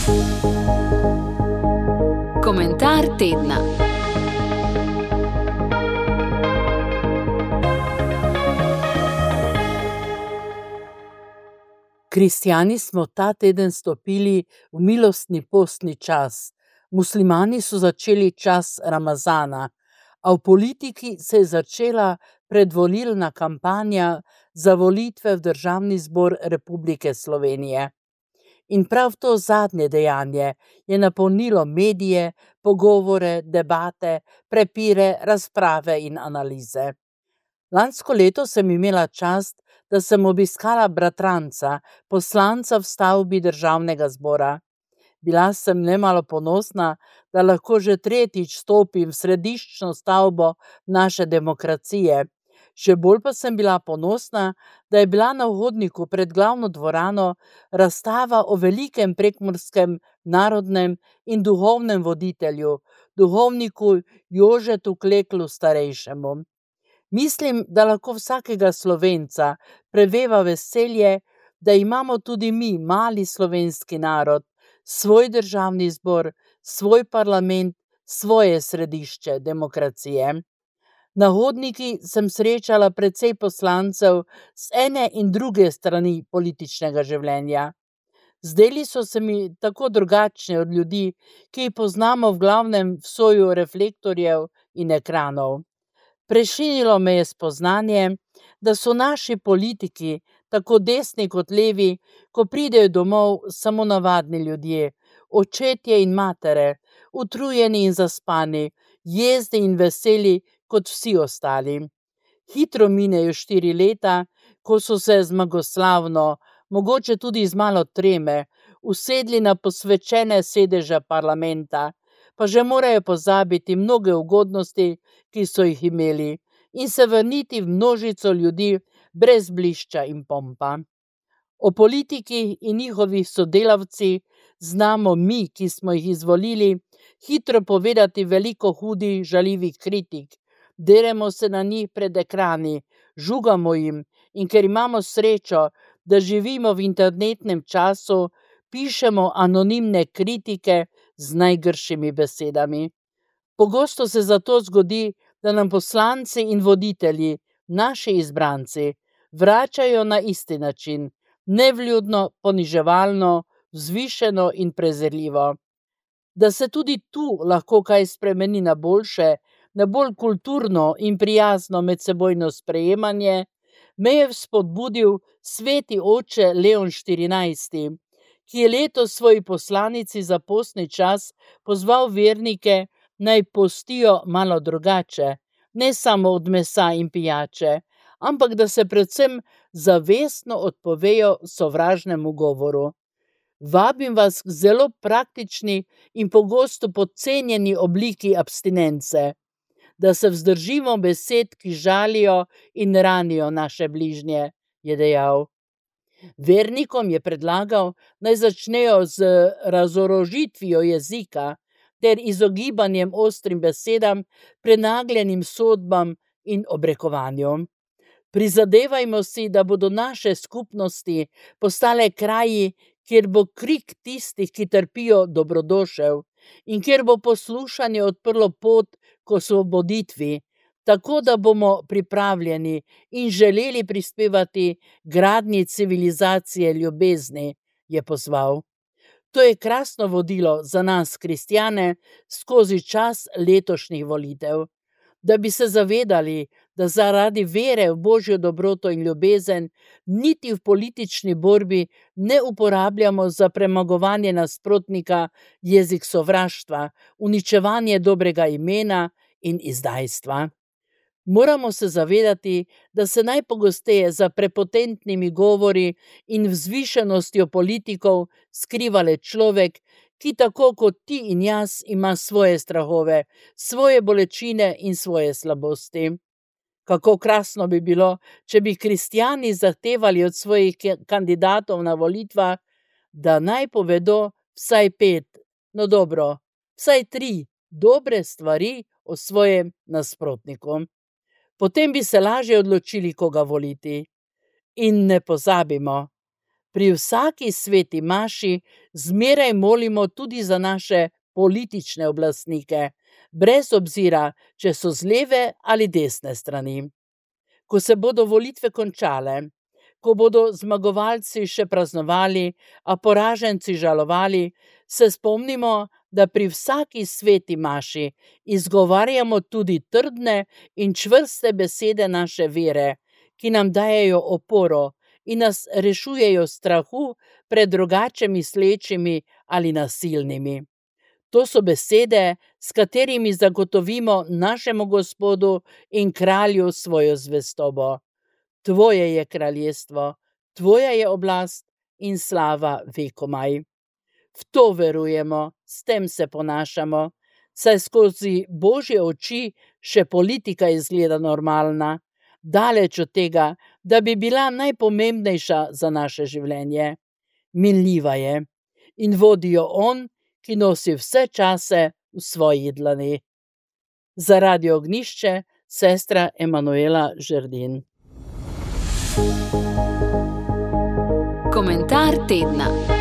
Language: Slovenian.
Komentar tedna. Kristjani smo ta teden stopili v milostni postni čas. Muslimani so začeli čas Ramazana, a v politiki se je začela predvolilna kampanja za volitve v Državni zbor Republike Slovenije. In prav to zadnje dejanje je napolnilo medije, pogovore, debate, prepire, razprave in analize. Lansko leto sem imela čast, da sem obiskala bratranca, poslanca v stavbi Državnega zbora. Bila sem nemalo ponosna, da lahko že tretjič stopim v središčno stavbo naše demokracije. Še bolj pa sem bila ponosna, da je bila na hodniku pred glavno dvorano razstava o velikem prekmurskem narodnem in duhovnem voditelju, duhovniku Jožetu Kleklu starejšemu. Mislim, da lahko vsakega Slovenca preveva veselje, da imamo tudi mi, mali slovenski narod, svoj državni zbor, svoj parlament, svoje središče demokracije. Na hodniki sem srečala precej poslancev z ene in druge strani političnega življenja. Zdeli so se mi tako drugačni od ljudi, ki jih poznamo v glavnem v soju reflektorjev in ekranov. Prešinilo me je spoznanje, da so naši politiki, tako desni kot levi, ko pridejo domov, samo navadni ljudje, očetje in matere, utrujeni in zaspani, jezni in veseli kot vsi ostali. Hitro minejo 4 leta, ko so se zmagoslavno, mogoče tudi z malo treme, usedli na posvečene sedeže parlamenta, pa že morajo pozabiti mnoge ugodnosti, ki so jih imeli, in se vrniti v množico ljudi brez blišča in pompa. O politiki in njihovih sodelavci znamo mi, ki smo jih izvolili, hitro povedati veliko hudih, žaljivih kritik. Deremo se na njih pred ekrani, žugamo jim, in ker imamo srečo, da živimo v internetnem času, pišemo anonimne kritike z najgršimi besedami. Pogosto se zato zgodi, da nam poslanci in voditelji, naši izbranci, vračajo na isti način, nevljudno, poniževalno, vzvišeno in prezirljivo. Da se tudi tu lahko kaj spremeni na boljše, na bolj kulturno in prijazno medsebojno sprejemanje, me je spodbudil sveti oče Leon XIV, ki je letos svoji poslanici za postni čas pozval vernike, naj postijo malo drugače, ne samo od mesa in pijače, ampak da se predvsem zavestno odpovejo sovražnemu govoru. Vabim vas k zelo praktični in pogosto podcenjeni obliki abstinence, da se vzdržimo besed, ki žalijo in ranijo naše bližnje, je dejal. Vernikom je predlagal, naj začnejo z razorožitvijo jezika ter izogibanjem ostrim besedam, prenagljenim sodbam in obrekovanju. Prizadevajmo si, da bodo naše skupnosti postale kraji, kjer bo krik tistih, ki trpijo, dobrodošel in kjer bo poslušanje odprlo pot k osvoboditvi, tako da bomo pripravljeni in želeli prispevati gradnji civilizacije ljubezni, je pozval. To je krasno vodilo za nas, kristjane, skozi čas letošnjih volitev. Da bi se zavedali, da zaradi vere v Božjo dobroto in ljubezen niti v politični borbi ne uporabljamo za premagovanje nasprotnika jezik sovraštva, uničevanje dobrega imena in izdajstva. Moramo se zavedati, da se najpogosteje za prepotentnimi govori in vzvišenostjo politikov skriva le človek, ki tako kot ti in jaz ima svoje strahove, svoje bolečine in svoje slabosti. Kako krasno bi bilo, če bi kristjani zahtevali od svojih kandidatov na volitvah, da naj povedo vsaj 5, no dobro, vsaj 3 dobre stvari o svojem nasprotniku. Potem bi se lažje odločili, koga voliti. In ne pozabimo, Pri vsaki sveti maši zmeraj molimo tudi za naše politične oblastnike, brez obzira, če so z leve ali desne strani. Ko se bodo volitve končale, ko bodo zmagovalci še praznovali, a poraženci žalovali, se spomnimo, da pri vsaki sveti maši izgovarjamo tudi trdne in čvrste besede naše vere, ki nam dajejo oporo in nas rešujejo strahu pred drugače mislečimi ali nasilnimi. To so besede, s katerimi zagotovimo našemu Gospodu in kralju svojo zvestobo. Tvoje je kraljestvo, tvoja je oblast in slava vekomaj. V to verujemo, s tem se ponašamo, saj skozi Božje oči še politika izgleda normalna, daleč od tega, da bi bila najpomembnejša za naše življenje. Minljiva je in vodi jo on, ki nosi vse čase v svoji dlani. Za Radio Ognjišče, sestra Emanuela Žerdin. Komentar tedna.